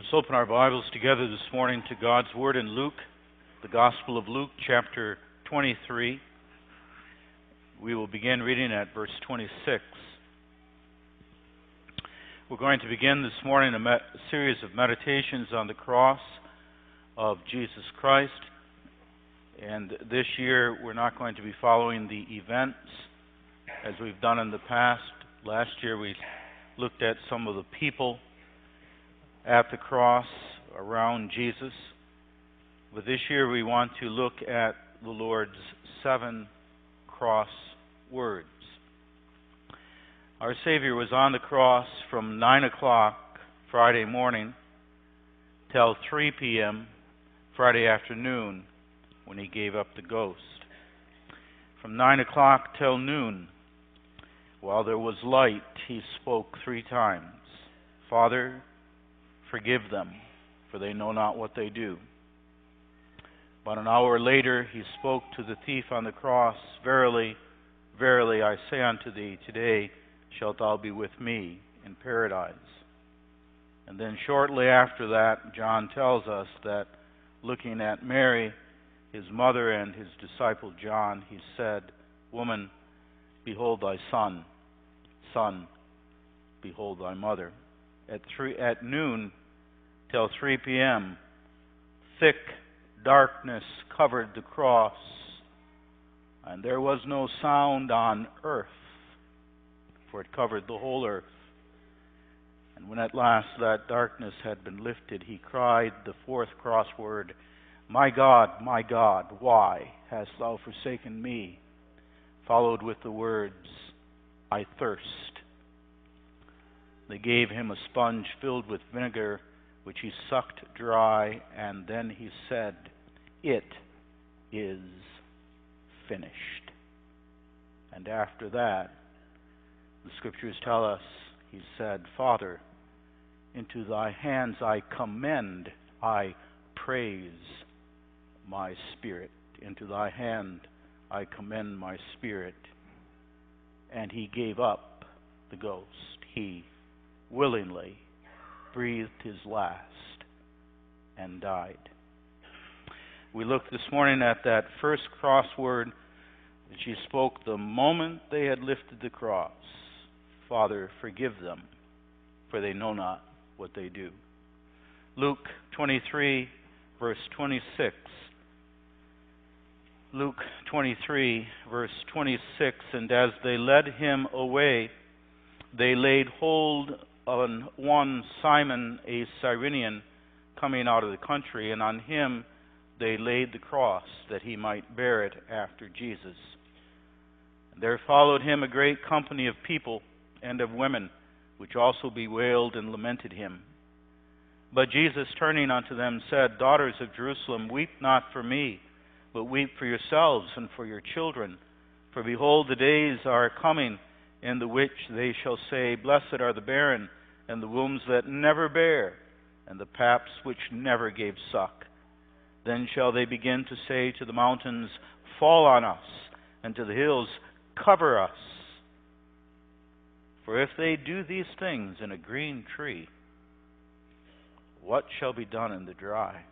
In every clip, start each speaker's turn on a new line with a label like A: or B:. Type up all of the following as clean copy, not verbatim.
A: Let's open our Bibles together this morning to God's Word in Luke, the Gospel of Luke, chapter 23. We will begin reading at verse 26. We're going to begin this morning a series of meditations on the cross of Jesus Christ. And this year we're not going to be following the events as we've done in the past. Last year we looked at some of the people at the cross around Jesus. But this year we want to look at the Lord's 7 cross words. Our Savior was on the cross from 9 o'clock Friday morning till 3 p.m. Friday afternoon when he gave up the ghost. From 9 o'clock till noon, while there was light, he spoke 3 times. Father, forgive them, for they know not what they do. But an hour later he spoke to the thief on the cross, Verily, verily, I say unto thee, today shalt thou be with me in paradise. And then shortly after that, John tells us that looking at Mary, his mother, and his disciple John, he said, Woman, behold thy son. Son, behold thy mother. At noon till 3 p.m., thick darkness covered the cross, and there was no sound on earth, for it covered the whole earth. And when at last that darkness had been lifted, he cried the 4th crossword, my God, why hast thou forsaken me? Followed with the words, I thirst. They gave him a sponge filled with vinegar, which he sucked dry, and then he said, It is finished. And after that, the Scriptures tell us, he said, Father, into thy hands I commend, I praise my spirit. Into thy hand I commend my spirit. And he gave up the ghost. He willingly breathed his last and died. We looked this morning at that first crossword that she spoke the moment they had lifted the cross. Father, forgive them, for they know not what they do. Luke 23, verse 26. Luke 23, verse 26, and as they led him away, they laid hold on one Simon, a Cyrenian, coming out of the country, and on him they laid the cross, that he might bear it after Jesus. And there followed him a great company of people and of women, which also bewailed and lamented him. But Jesus, turning unto them, said, Daughters of Jerusalem, weep not for me, but weep for yourselves and for your children. For behold, the days are coming, in the which they shall say, Blessed are the barren, and the wombs that never bare, and the paps which never gave suck. Then shall they begin to say to the mountains, Fall on us, and to the hills, Cover us. For if they do these things in a green tree, what shall be done in the dry?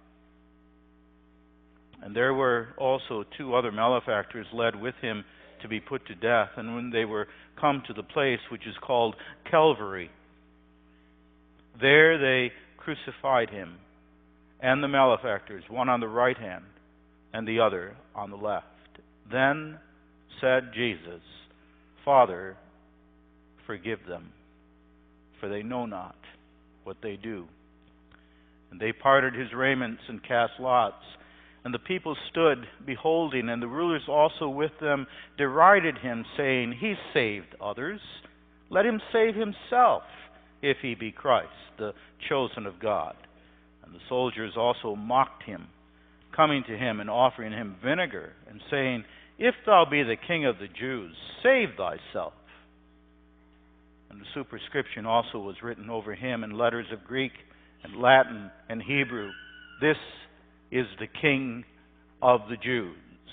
A: And there were also 2 other malefactors led with him to be put to death. And when they were come to the place which is called Calvary, there they crucified him and the malefactors, one on the right hand and the other on the left. Then said Jesus, Father, forgive them, for they know not what they do. And they parted his raiments and cast lots. And the people stood beholding, and the rulers also with them derided him, saying, He saved others. Let him save himself, if he be Christ, the chosen of God. And the soldiers also mocked him, coming to him and offering him vinegar, and saying, If thou be the King of the Jews, save thyself. And the superscription also was written over him in letters of Greek and Latin and Hebrew, This is the King of the Jews.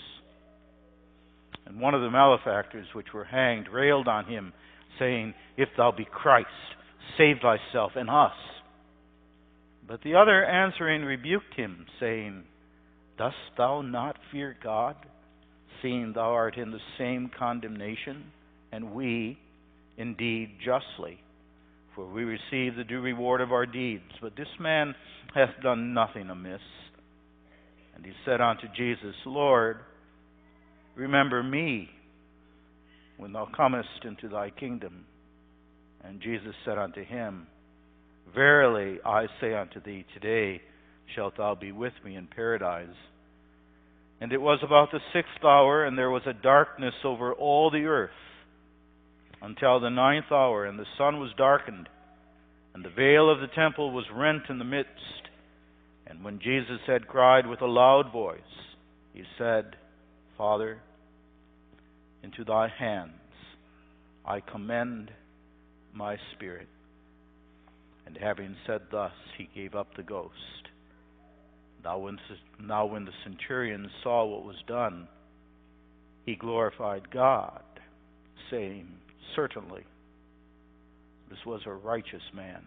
A: And one of the malefactors which were hanged railed on him, saying, If thou be Christ, save thyself and us. But the other answering rebuked him, saying, Dost thou not fear God, seeing thou art in the same condemnation, and we indeed justly? For we receive the due reward of our deeds. But this man hath done nothing amiss. And he said unto Jesus, Lord, remember me when thou comest into thy kingdom. And Jesus said unto him, Verily I say unto thee, today shalt thou be with me in paradise. And it was about the 6th hour, and there was a darkness over all the earth, until the 9th hour, and the sun was darkened, and the veil of the temple was rent in the midst. And when Jesus had cried with a loud voice, he said, Father, into thy hands I commend my spirit. And having said thus, he gave up the ghost. Now when the centurion saw what was done, he glorified God, saying, Certainly, this was a righteous man.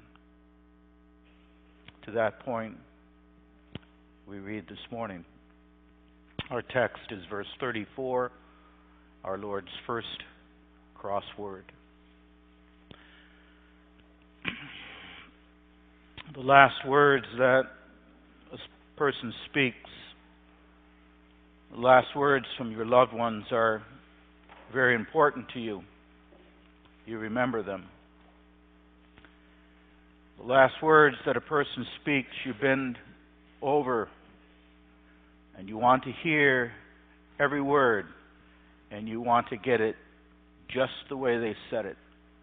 A: To that point, we read this morning. Our text is verse 34, our Lord's first crossword. The last words that a person speaks, the last words from your loved ones are very important to you. You remember them. The last words that a person speaks, you bend over and you want to hear every word, and you want to get it just the way they said it.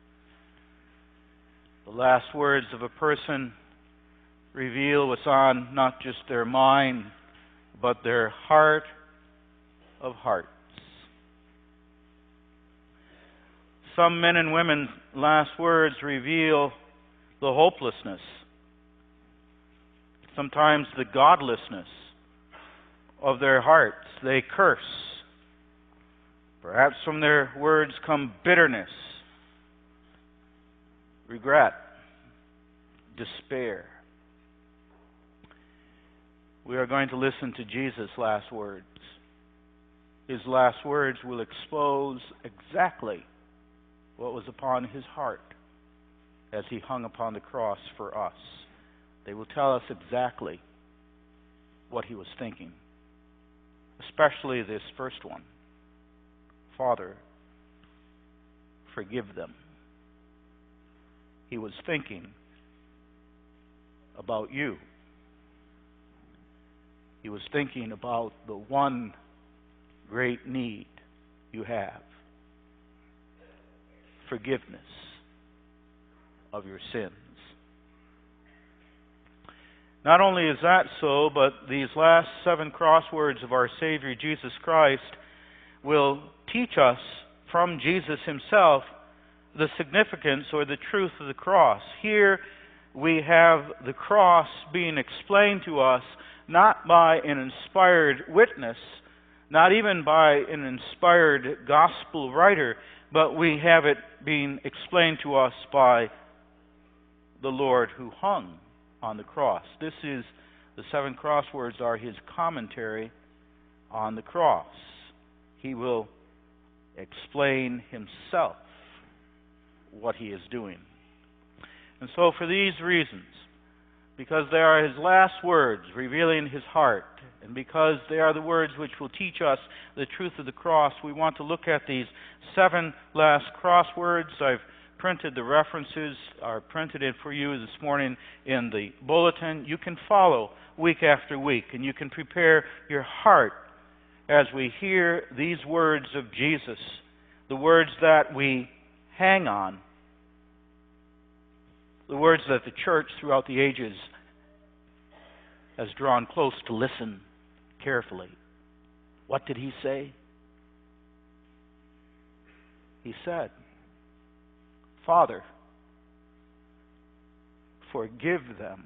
A: The last words of a person reveal what's on not just their mind, but their heart of hearts. Some men and women's last words reveal the hopelessness, sometimes the godlessness of their hearts. They curse. Perhaps from their words come bitterness, regret, despair. We are going to listen to Jesus' last words. His last words will expose exactly what was upon his heart as he hung upon the cross for us. They will tell us exactly what he was thinking, especially this first one. Father, forgive them. He was thinking about you. He was thinking about the one great need you have: forgiveness of your sins. Not only is that so, but these last 7 crosswords of our Savior Jesus Christ will teach us from Jesus himself the significance or the truth of the cross. Here we have the cross being explained to us not by an inspired witness, not even by an inspired gospel writer, but we have it being explained to us by the Lord who hung on the cross. This is, the 7 crosswords are his commentary on the cross. He will explain himself what he is doing. And so for these reasons, because they are his last words revealing his heart, and because they are the words which will teach us the truth of the cross, we want to look at these 7 last crosswords. I've printed the references, are printed it for you this morning in the bulletin. You can follow week after week, and you can prepare your heart as we hear these words of Jesus, the words that we hang on, the words that the church throughout the ages has drawn close to listen carefully. What did he say? He said, Father, forgive them.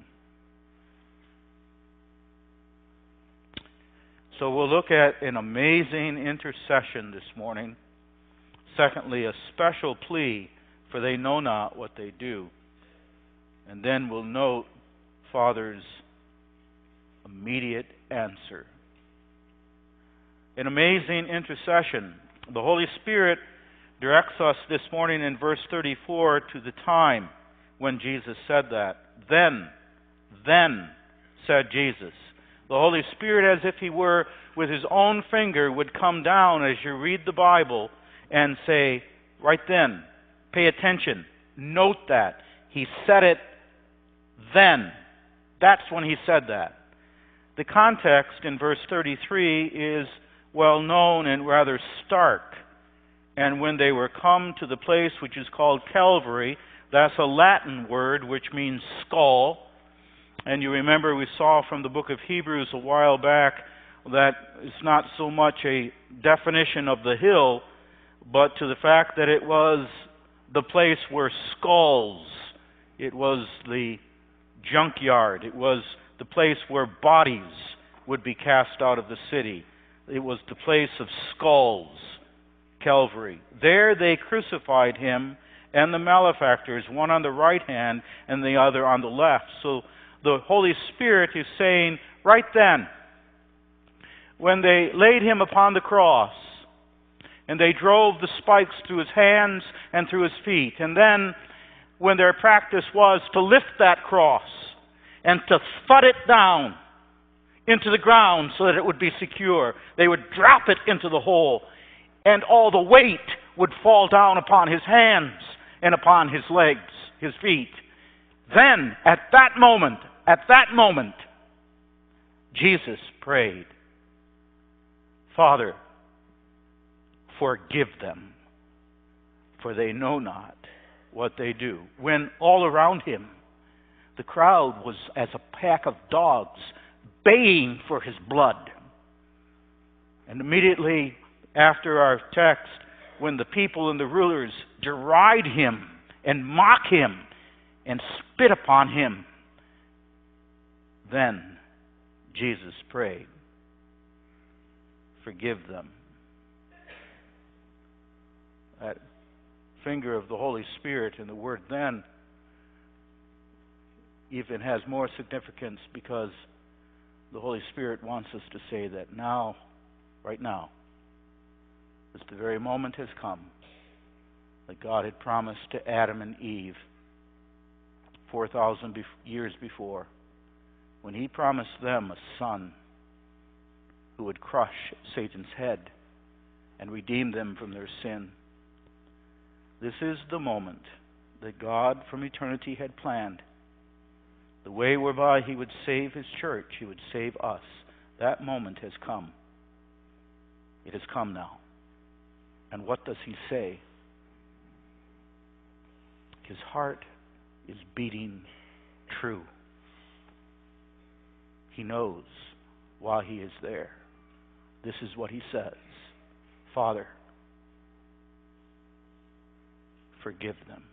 A: So we'll look at an amazing intercession this morning. Secondly, a special plea, for they know not what they do. And then we'll note Father's immediate answer. An amazing intercession. The Holy Spirit directs us this morning in verse 34 to the time when Jesus said that. Then said Jesus. The Holy Spirit, as if He were with His own finger, would come down as you read the Bible and say, right then, pay attention, note that. He said it then. That's when He said that. The context in verse 33 is well known and rather stark. And when they were come to the place which is called Calvary, that's a Latin word which means skull. And you remember we saw from the book of Hebrews a while back that it's not so much a definition of the hill, but to the fact that it was the place where skulls, it was the junkyard, it was the place where bodies would be cast out of the city. It was the place of skulls, Calvary. There they crucified Him and the malefactors, one on the right hand and the other on the left. So the Holy Spirit is saying, right then, when they laid Him upon the cross, and they drove the spikes through His hands and through His feet, and then when their practice was to lift that cross and to thud it down into the ground so that it would be secure, they would drop it into the hole, and all the weight would fall down upon His hands and upon His legs, His feet. Then, at that moment, Jesus prayed, Father, forgive them, for they know not what they do. When all around Him, the crowd was as a pack of dogs baying for His blood. And immediately after our text, when the people and the rulers deride Him and mock Him and spit upon Him, then Jesus prayed, forgive them. That finger of the Holy Spirit in the word then even has more significance because the Holy Spirit wants us to say that now, right now, as the very moment has come that God had promised to Adam and Eve 4,000 years before, when He promised them a son who would crush Satan's head and redeem them from their sin. This is the moment that God from eternity had planned. The way whereby He would save His church, He would save us. That moment has come. It has come now. And what does He say? His heart is beating true. He knows why He is there. This is what He says. Father, forgive them.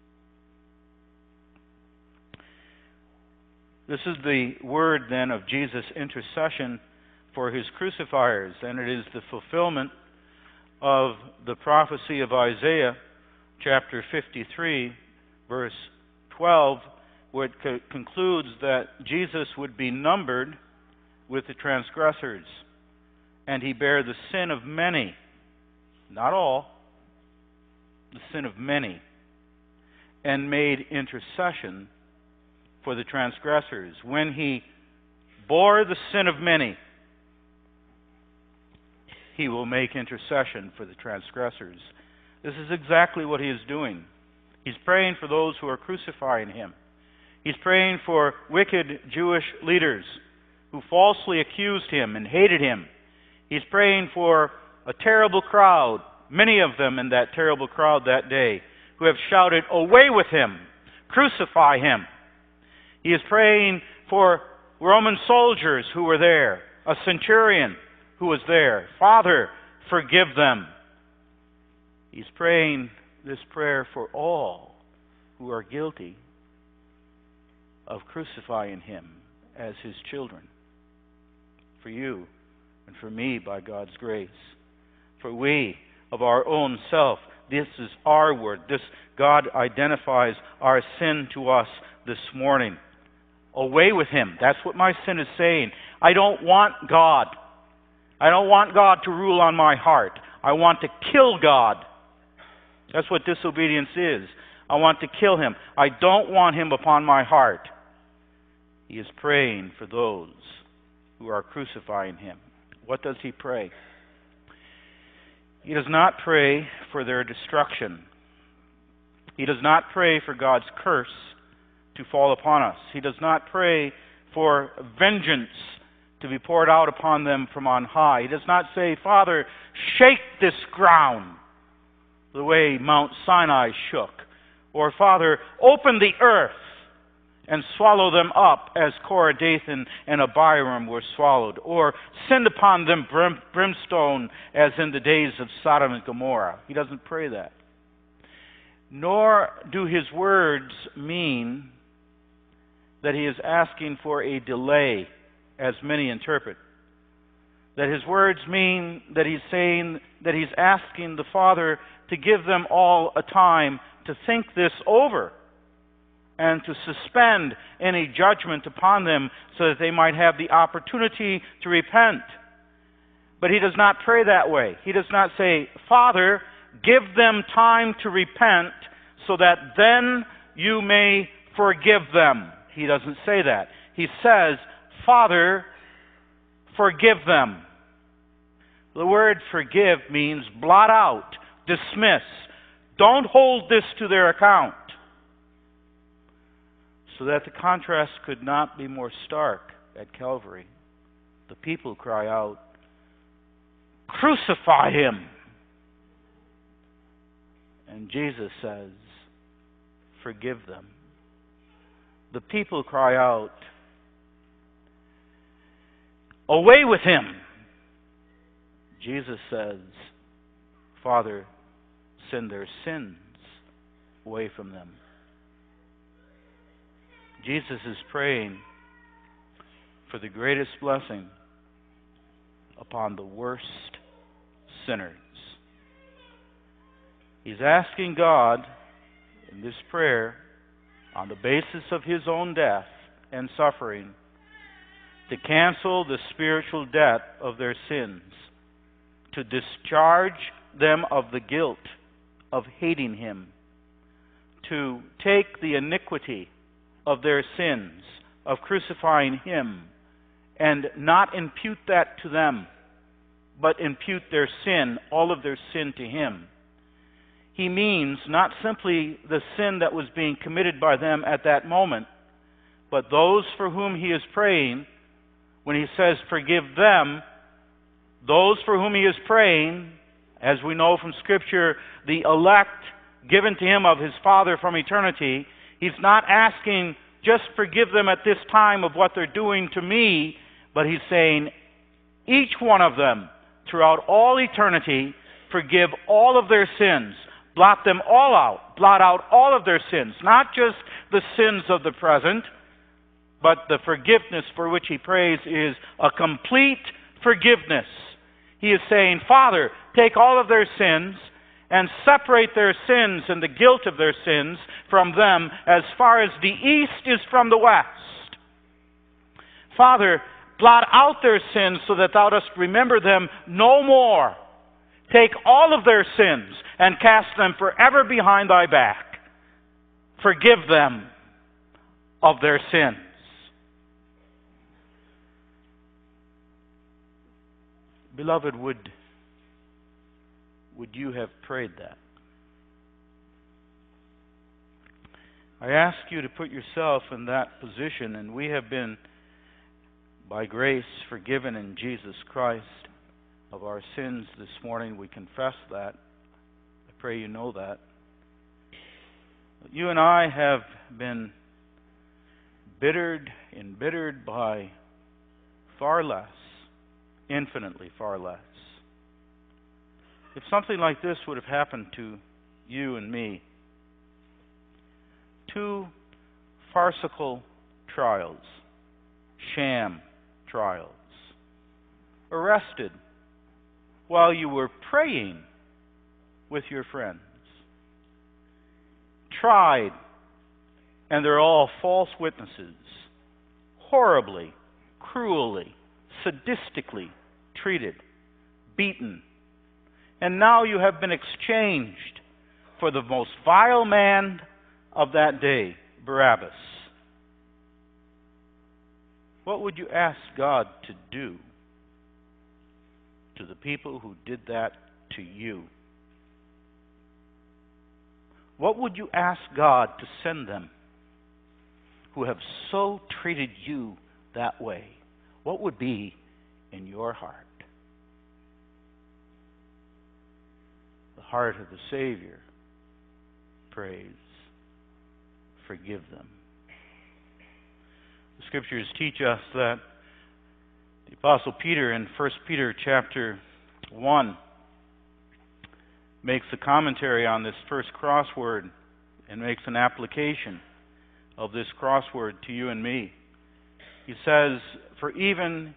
A: This is the word then of Jesus' intercession for His crucifiers, and it is the fulfillment of the prophecy of Isaiah chapter 53, verse 12, where it concludes that Jesus would be numbered with the transgressors, and He bare the sin of many, not all, the sin of many, and made intercession for the transgressors. When He bore the sin of many, He will make intercession for the transgressors. This is exactly what He is doing. He's praying for those who are crucifying Him. He's praying for wicked Jewish leaders who falsely accused Him and hated Him. He's praying for a terrible crowd, many of them in that terrible crowd that day, who have shouted, "Away with Him! Crucify Him!" He is praying for Roman soldiers who were there, a centurion who was there. Father, forgive them. He's praying this prayer for all who are guilty of crucifying Him as His children. For you and for me, by God's grace. For we, of our own self, this is our word. This God identifies our sin to us this morning. Away with him. That's what my sin is saying. I don't want God. I don't want God to rule on my heart. I want to kill God. That's what disobedience is. I want to kill him. I don't want him upon my heart. He is praying for those who are crucifying him. What does he pray? He does not pray for their destruction. He does not pray for God's curse to fall upon us. He does not pray for vengeance to be poured out upon them from on high. He does not say, Father, shake this ground the way Mount Sinai shook. Or, Father, open the earth and swallow them up as Korah, Dathan, and Abiram were swallowed. Or send upon them brimstone as in the days of Sodom and Gomorrah. He doesn't pray that. Nor do his words mean that he is asking for a delay, as many interpret. That his words mean that he's saying that he's asking the Father to give them all a time to think this over and to suspend any judgment upon them so that they might have the opportunity to repent. But he does not pray that way. He does not say, Father, give them time to repent so that then you may forgive them. He doesn't say that. He says, Father, forgive them. The word forgive means blot out, dismiss. Don't hold this to their account. So that the contrast could not be more stark at Calvary. The people cry out, crucify him. And Jesus says, forgive them. The people cry out, away with him. Jesus says, Father, send their sins away from them. Jesus is praying for the greatest blessing upon the worst sinners. He's asking God in this prayer, on the basis of his own death and suffering, to cancel the spiritual debt of their sins, to discharge them of the guilt of hating him, to take the iniquity of their sins, of crucifying him, and not impute that to them, but impute their sin, all of their sin, to him. He means not simply the sin that was being committed by them at that moment, but those for whom he is praying. When he says forgive them, those for whom he is praying, as we know from Scripture, the elect given to him of his Father from eternity, he's not asking just forgive them at this time of what they're doing to me, but he's saying each one of them throughout all eternity, forgive all of their sins. Blot them all out. Blot out all of their sins. Not just the sins of the present, but the forgiveness for which he prays is a complete forgiveness. He is saying, Father, take all of their sins and separate their sins and the guilt of their sins from them as far as the east is from the west. Father, blot out their sins so that thou dost remember them no more. Take all of their sins and cast them forever behind thy back. Forgive them of their sins. Beloved, would you have prayed that? I ask you to put yourself in that position, and we have been, by grace, forgiven in Jesus Christ of our sins this morning. We confess that. I pray you know that. You and I have been embittered by far less, infinitely far less. If something like this would have happened to you and me, 2 farcical trials, sham trials, arrested while you were praying with your friends, tried, and they're all false witnesses, horribly, cruelly, sadistically treated, beaten, and now you have been exchanged for the most vile man of that day, Barabbas. What would you ask God to do to the people who did that to you? What would you ask God to send them who have so treated you that way? What would be in your heart? The heart of the Savior prays, forgive them. The Scriptures teach us that the Apostle Peter in 1 Peter chapter 1 makes a commentary on this first crossword and makes an application of this crossword to you and me. He says, For even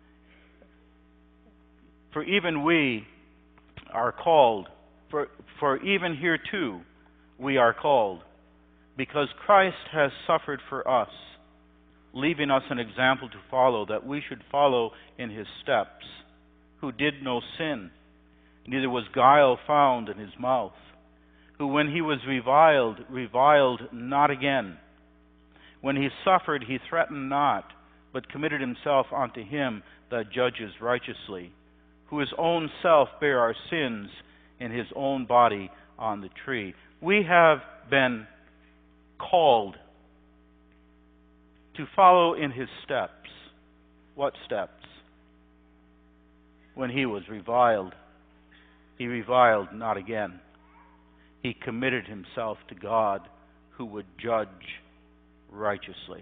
A: we are called, for even here too we are called, because Christ has suffered for us, leaving us an example to follow, that we should follow in his steps, who did no sin, neither was guile found in his mouth, who when he was reviled not again. When he suffered, he threatened not, but committed himself unto him that judges righteously, who his own self bare our sins in his own body on the tree. We have been called to follow in his steps. What steps? When he was reviled, he reviled not again. He committed himself to God, who would judge righteously.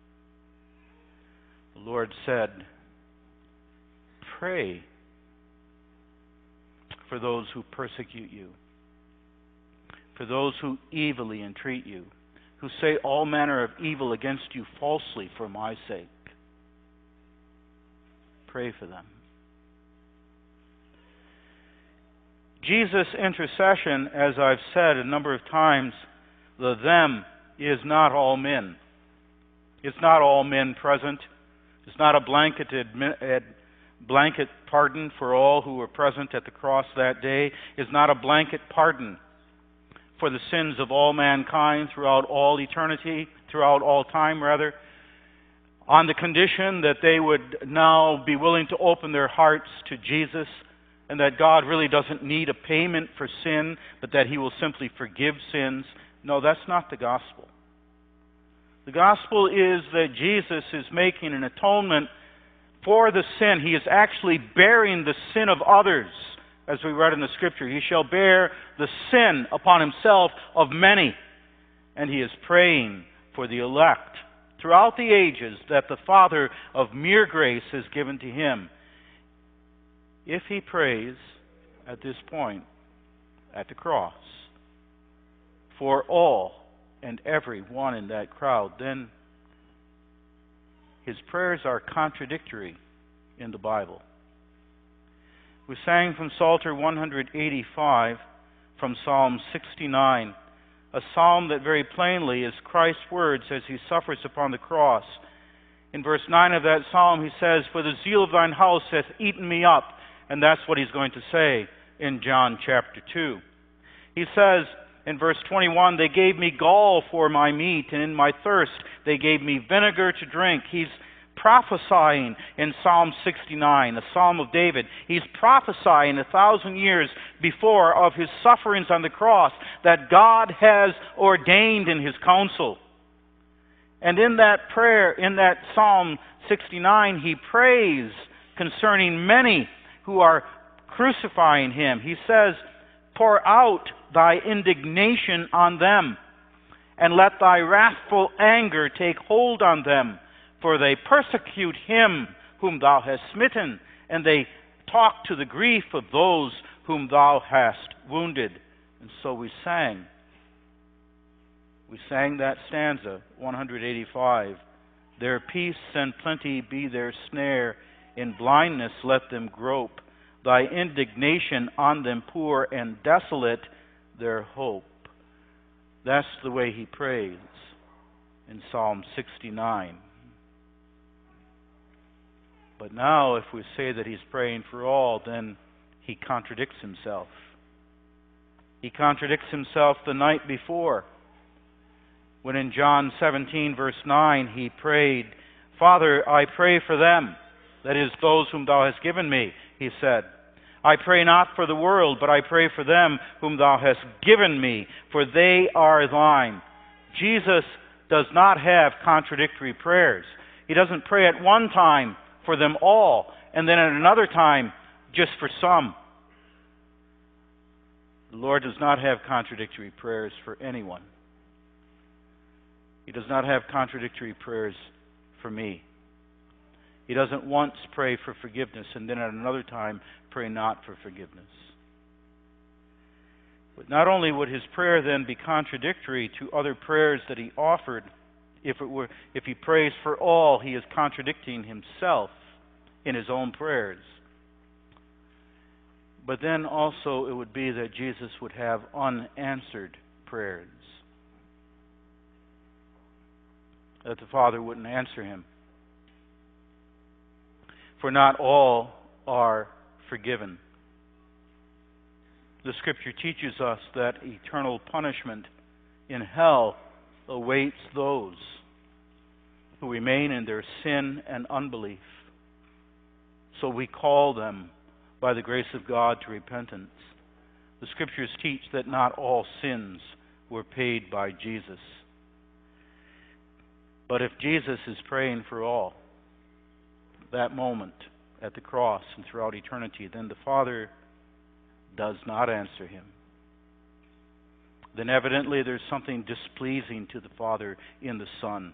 A: The Lord said, pray for those who persecute you, for those who evilly entreat you, who say all manner of evil against you falsely for my sake. Pray for them. Jesus' intercession, as I've said a number of times, the them is not all men. It's not all men present. It's not a blanket pardon for all who were present at the cross that day. It's not a blanket pardon for the sins of all mankind throughout all eternity, throughout all time, rather, on the condition that they would now be willing to open their hearts to Jesus, and that God really doesn't need a payment for sin, but that he will simply forgive sins. No, that's not the gospel. The gospel is that Jesus is making an atonement for the sin. He is actually bearing the sin of others, as we read in the Scripture. He shall bear the sin upon himself of many. And he is praying for the elect throughout the ages that the Father of mere grace has given to him. If he prays at this point, at the cross, for all and every one in that crowd, then his prayers are contradictory in the Bible. We sang from Psalter 185, from Psalm 69, a psalm that very plainly is Christ's words as he suffers upon the cross. In verse 9 of that psalm he says, For the zeal of thine house hath eaten me up. And that's what he's going to say in John chapter 2. He says in verse 21, They gave me gall for my meat, and in my thirst they gave me vinegar to drink. He's prophesying in Psalm 69, a psalm of David. He's prophesying 1,000 years before of his sufferings on the cross that God has ordained in his counsel. And in that prayer, in that Psalm 69, he prays concerning many who are crucifying him. He says, Pour out thy indignation on them, and let thy wrathful anger take hold on them, for they persecute him whom thou hast smitten, and they talk to the grief of those whom thou hast wounded. And so we sang that stanza, 185. Their peace and plenty be their snare, in blindness let them grope. Thy indignation on them pour, and desolate their hope. That's the way he prays in Psalm 69. But now, if we say that he's praying for all, then he contradicts himself. He contradicts himself the night before, when in John 17, verse 9, he prayed, "Father, I pray for them," that is, those whom thou hast given me, he said. "I pray not for the world, but I pray for them whom thou hast given me, for they are thine." Jesus does not have contradictory prayers. He doesn't pray at one time for them all, and then at another time just for some. The Lord does not have contradictory prayers for anyone. He does not have contradictory prayers for me. He doesn't once pray for forgiveness and then at another time pray not for forgiveness. But not only would his prayer then be contradictory to other prayers that he offered, if he prays for all, he is contradicting himself in his own prayers. But then also it would be that Jesus would have unanswered prayers. That the Father wouldn't answer him. For not all are forgiven. The Scripture teaches us that eternal punishment in hell awaits those who remain in their sin and unbelief. So we call them, by the grace of God, to repentance. The Scriptures teach that not all sins were paid by Jesus. But if Jesus is praying for all, that moment at the cross and throughout eternity, then the Father does not answer him. Then evidently there's something displeasing to the Father in the Son.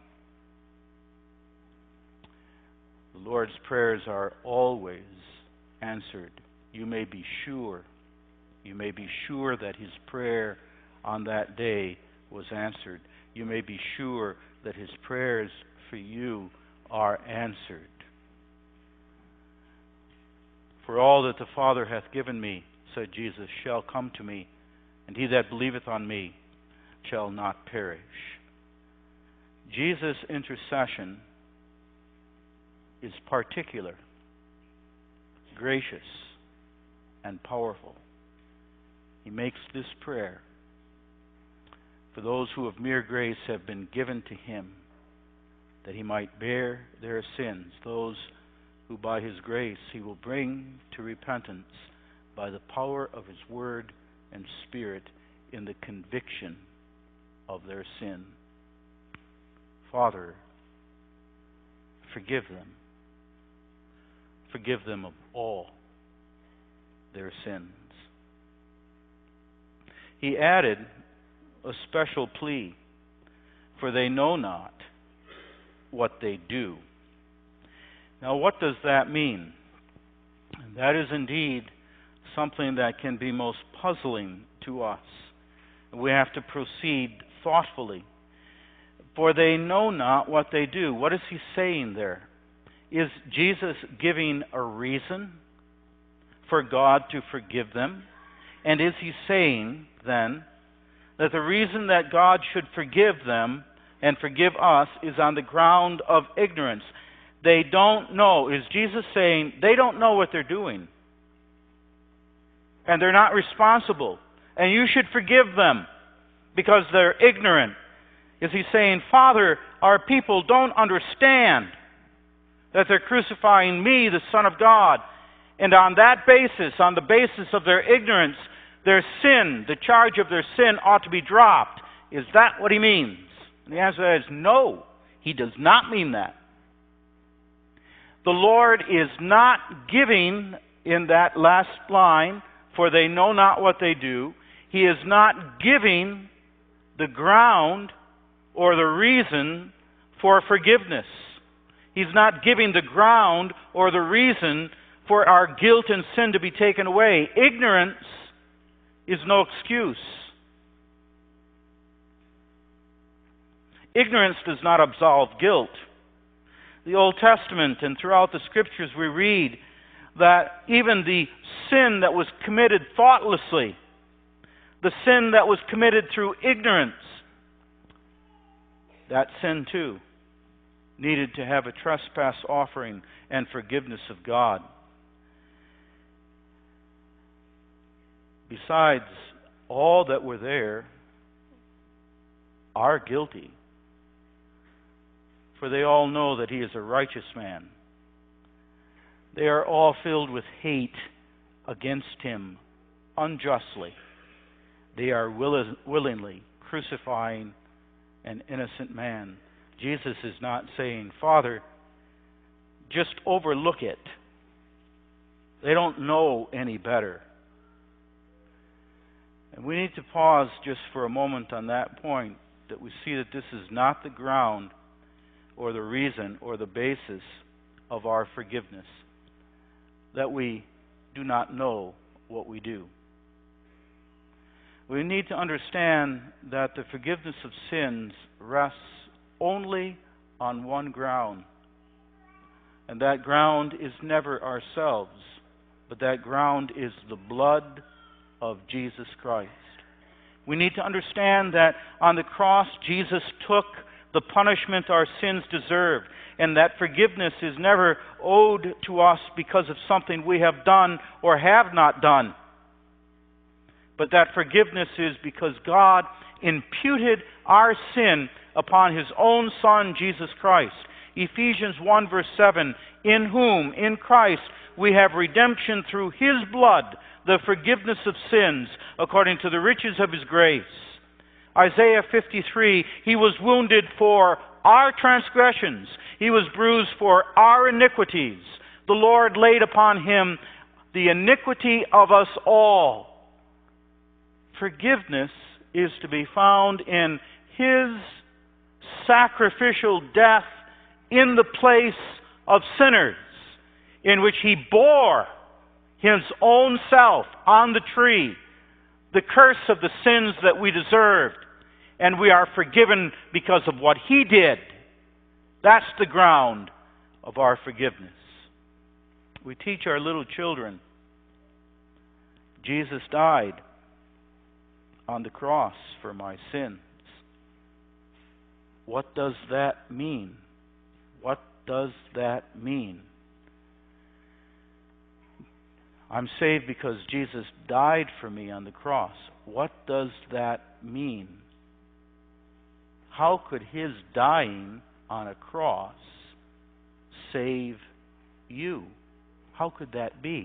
A: The Lord's prayers are always answered. You may be sure. You may be sure that his prayer on that day was answered. You may be sure that his prayers for you are answered. For all that the Father hath given me, said Jesus, shall come to me, and he that believeth on me shall not perish. Jesus' intercession is particular, gracious, and powerful. He makes this prayer for those who of mere grace have been given to him, that he might bear their sins, those who by his grace he will bring to repentance by the power of his word and spirit in the conviction of their sin. Father, forgive them. Forgive them of all their sins. He added a special plea, for they know not what they do. Now, what does that mean? That is indeed something that can be most puzzling to us. We have to proceed thoughtfully. For they know not what they do. What is he saying there? Is Jesus giving a reason for God to forgive them? And is he saying, then, that the reason that God should forgive them and forgive us is on the ground of ignorance? They don't know. Is Jesus saying they don't know what they're doing? And they're not responsible. And you should forgive them because they're ignorant. Is he saying, Father, our people don't understand that they're crucifying me, the Son of God, and on that basis, on the basis of their ignorance, their sin, the charge of their sin ought to be dropped? Is that what he means? And the answer is no, he does not mean that. The Lord is not giving, in that last line, for they know not what they do, he is not giving the ground or the reason for forgiveness. He's not giving the ground or the reason for our guilt and sin to be taken away. Ignorance is no excuse. Ignorance does not absolve guilt. The Old Testament and throughout the Scriptures we read that even the sin that was committed thoughtlessly, the sin that was committed through ignorance, that sin too needed to have a trespass offering and forgiveness of God. Besides, all that were there are guilty, for they all know that he is a righteous man. They are all filled with hate against him unjustly. They are willingly crucifying an innocent man. Jesus is not saying, Father, just overlook it. They don't know any better. And we need to pause just for a moment on that point, that we see that this is not the ground or the reason or the basis of our forgiveness, that we do not know what we do. We need to understand that the forgiveness of sins rests only on one ground, and that ground is never ourselves, but that ground is the blood of Jesus Christ. We need to understand that on the cross, Jesus took the punishment our sins deserved, and that forgiveness is never owed to us because of something we have done or have not done, but that forgiveness is because God imputed our sin upon His own Son, Jesus Christ. Ephesians 1 verse 7, in whom, in Christ, we have redemption through His blood, the forgiveness of sins, according to the riches of His grace. Isaiah 53, He was wounded for our transgressions. He was bruised for our iniquities. The Lord laid upon Him the iniquity of us all. Forgiveness is to be found in His sacrificial death in the place of sinners, in which He bore His own self on the tree, the curse of the sins that we deserved, and we are forgiven because of what He did. That's the ground of our forgiveness. We teach our little children, Jesus died on the cross for my sins. What does that mean? What does that mean? I'm saved because Jesus died for me on the cross. What does that mean? How could His dying on a cross save you? How could that be?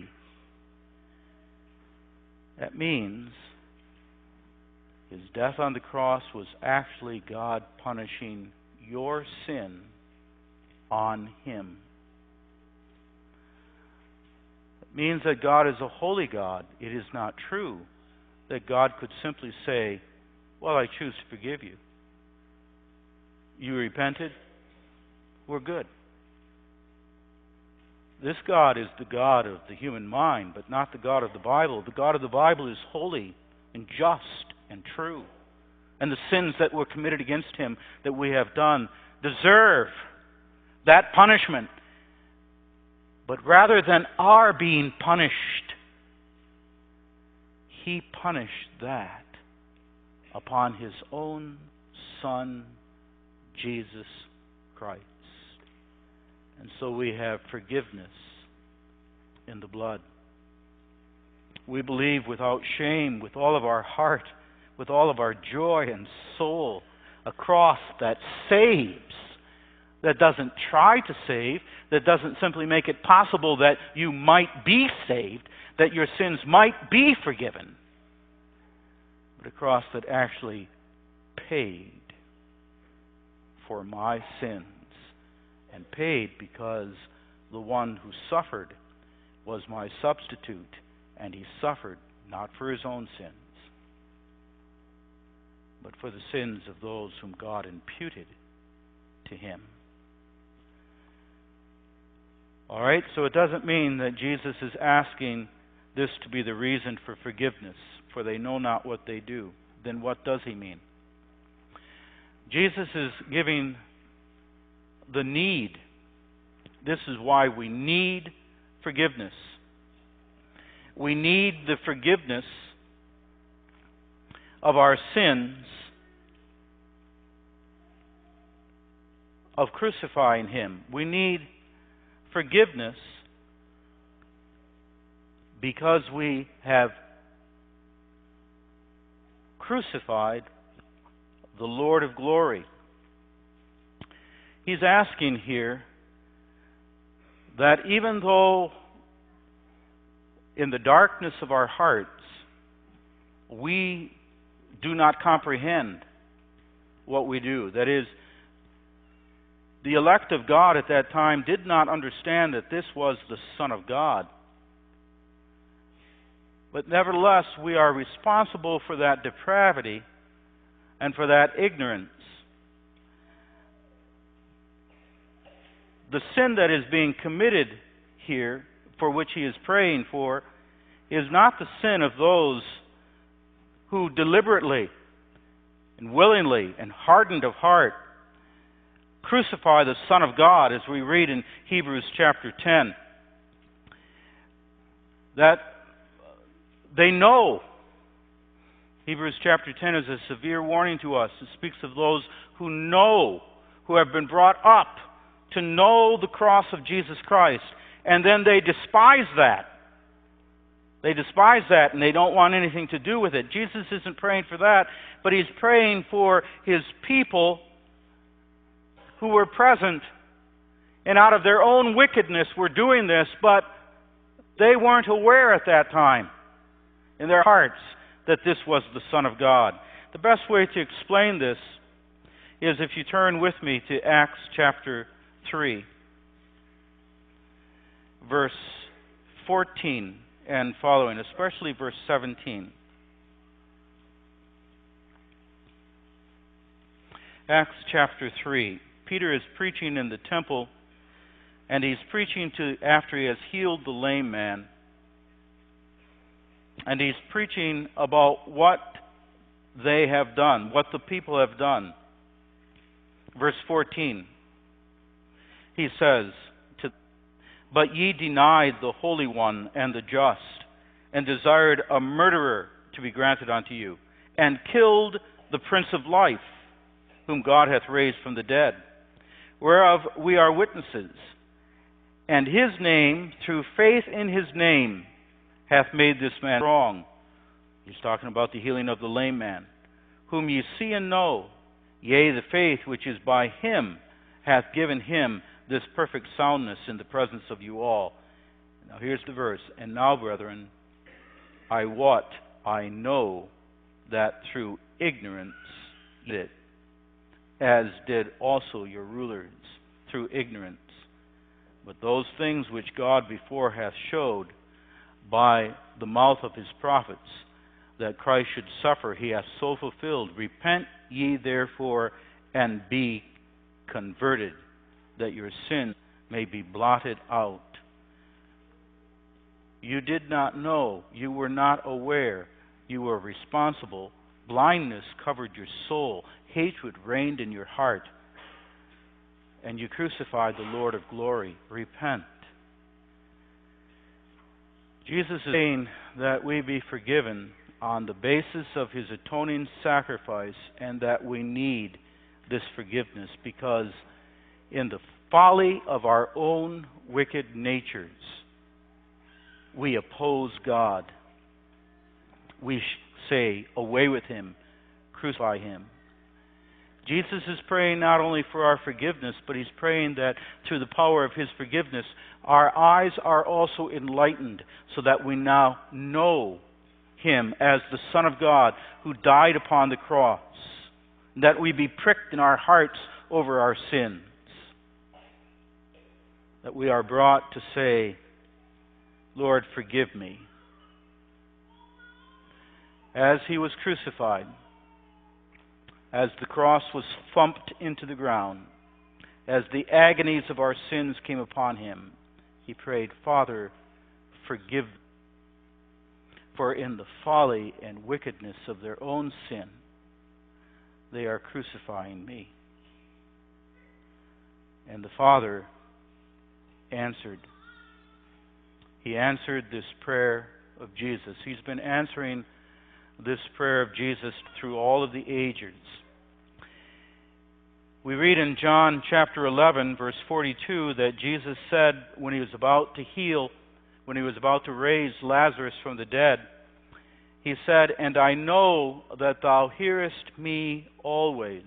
A: That means His death on the cross was actually God punishing your sin on Him. It means that God is a holy God. It is not true that God could simply say, well, I choose to forgive you. You repented? We're good. This God is the God of the human mind, but not the God of the Bible. The God of the Bible is holy and just and true. And the sins that were committed against Him that we have done deserve that punishment. But rather than our being punished, He punished that upon His own Son, Jesus Christ. And so we have forgiveness in the blood. We believe without shame, with all of our heart, with all of our joy and soul, a cross that saves, that doesn't try to save, that doesn't simply make it possible that you might be saved, that your sins might be forgiven, but a cross that actually paid for my sins, and paid because the one who suffered was my substitute, and He suffered not for His own sins, but for the sins of those whom God imputed to Him. All right, so it doesn't mean that Jesus is asking this to be the reason for forgiveness, for they know not what they do. Then what does He mean? Jesus is giving the need. This is why we need forgiveness. We need the forgiveness of our sins of crucifying him. We need forgiveness because we have crucified the Lord of glory. He's asking here that even though in the darkness of our hearts we do not comprehend what we do, that is, the elect of God at that time did not understand that this was the Son of God. But nevertheless, we are responsible for that depravity and for that ignorance. The sin that is being committed here, for which he is praying for, is not the sin of those who deliberately and willingly and hardened of heart crucify the Son of God, as we read in Hebrews chapter 10. That they know. Hebrews chapter 10 is a severe warning to us. It speaks of those who know, who have been brought up to know the cross of Jesus Christ, and then they despise that. They despise that and they don't want anything to do with it. Jesus isn't praying for that, but he's praying for his people who were present and out of their own wickedness were doing this, but they weren't aware at that time in their hearts that this was the Son of God. The best way to explain this is if you turn with me to Acts chapter 3, verse 14 and following, especially verse 17. Acts chapter 3. Peter is preaching in the temple, and he's preaching after he has healed the lame man. And he's preaching about what they have done, what the people have done. Verse 14. He says, "But ye denied the Holy One and the just, and desired a murderer to be granted unto you, and killed the Prince of Life, whom God hath raised from the dead, whereof we are witnesses. And his name, through faith in his name, hath made this man strong." He's talking about the healing of the lame man. "Whom ye see and know, yea, the faith which is by him hath given him this perfect soundness in the presence of you all." Now here's the verse. "And now, brethren, I wot, I know that through ignorance ye did it, as did also your rulers through ignorance. But those things which God before hath showed by the mouth of his prophets, that Christ should suffer, he hath so fulfilled. Repent ye therefore, and be converted, that your sin may be blotted out." You did not know. You were not aware. You were responsible. Blindness covered your soul. Hatred reigned in your heart. And you crucified the Lord of glory. Repent. Jesus is saying that we be forgiven on the basis of his atoning sacrifice, and that we need this forgiveness because in the folly of our own wicked natures, we oppose God. We say, "Away with him, crucify him." Jesus is praying not only for our forgiveness, but he's praying that through the power of his forgiveness, our eyes are also enlightened so that we now know him as the Son of God who died upon the cross, and that we be pricked in our hearts over our sins, that we are brought to say, "Lord, forgive me." As he was crucified, as the cross was thumped into the ground, as the agonies of our sins came upon him, he prayed, "Father, forgive them, for in the folly and wickedness of their own sin, they are crucifying me." And the Father answered. He answered this prayer of Jesus. He's been answering this prayer of Jesus through all of the ages. We read in John chapter 11, verse 42, that Jesus said when he was about to heal, when he was about to raise Lazarus from the dead, he said, "And I know that thou hearest me always."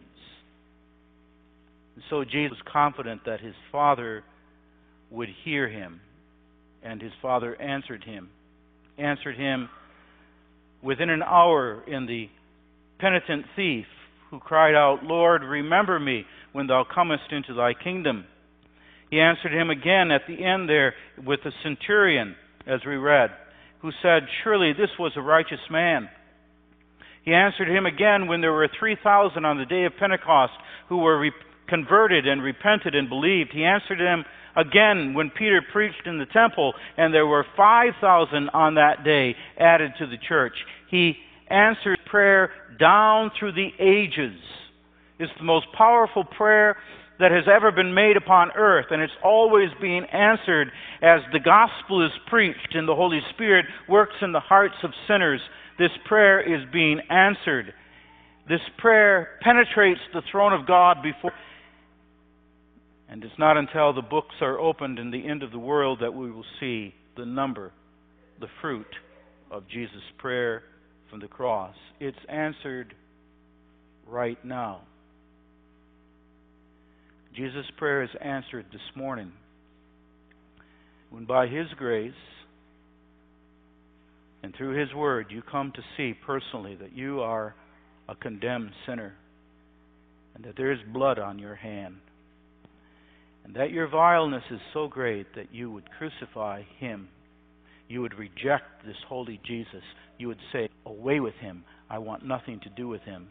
A: And so Jesus was confident that his Father would hear him, and his Father answered him within an hour in the penitent thief who cried out, "Lord, remember me when thou comest into thy kingdom." He answered him again at the end there with the centurion, as we read, who said, "Surely this was a righteous man." He answered him again when there were 3,000 on the day of Pentecost who were converted and repented and believed. He answered him again when Peter preached in the temple and there were 5,000 on that day added to the church. He answered prayer down through the ages. It's the most powerful prayer that has ever been made upon earth, and it's always being answered as the gospel is preached and the Holy Spirit works in the hearts of sinners. This prayer is being answered. This prayer penetrates the throne of God before, and it's not until the books are opened in the end of the world that we will see the number, the fruit of Jesus' prayer from the cross. It's answered right now. Jesus' prayer is answered this morning when by His grace and through His Word you come to see personally that you are a condemned sinner and that there is blood on your hand and that your vileness is so great that you would crucify Him. You would reject this holy Jesus. You would say, "Away with Him. I want nothing to do with Him."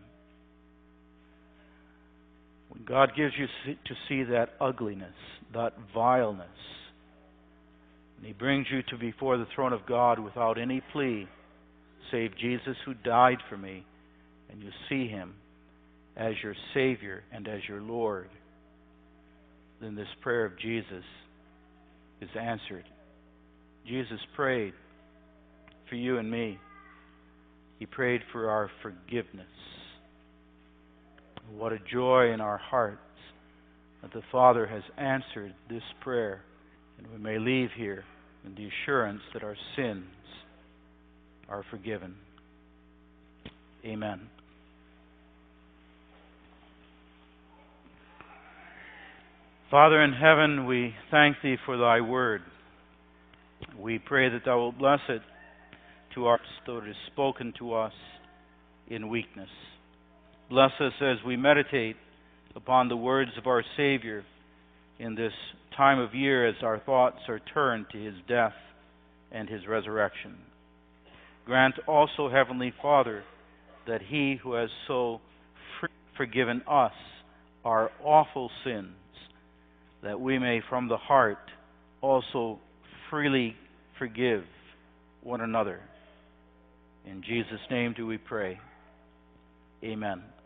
A: When God gives you to see that ugliness, that vileness, and He brings you to before the throne of God without any plea, save Jesus who died for me, and you see Him as your Savior and as your Lord, then this prayer of Jesus is answered. Jesus prayed for you and me. He prayed for our forgiveness. What a joy in our hearts that the Father has answered this prayer, and we may leave here in the assurance that our sins are forgiven. Amen. Father in heaven, we thank Thee for Thy word. We pray that Thou wilt bless it to our hearts, though it is spoken to us in weakness. Bless us as we meditate upon the words of our Savior in this time of year as our thoughts are turned to His death and His resurrection. Grant also, Heavenly Father, that He who has so forgiven us our awful sins, that we may from the heart also freely forgive one another. In Jesus' name do we pray. Amen.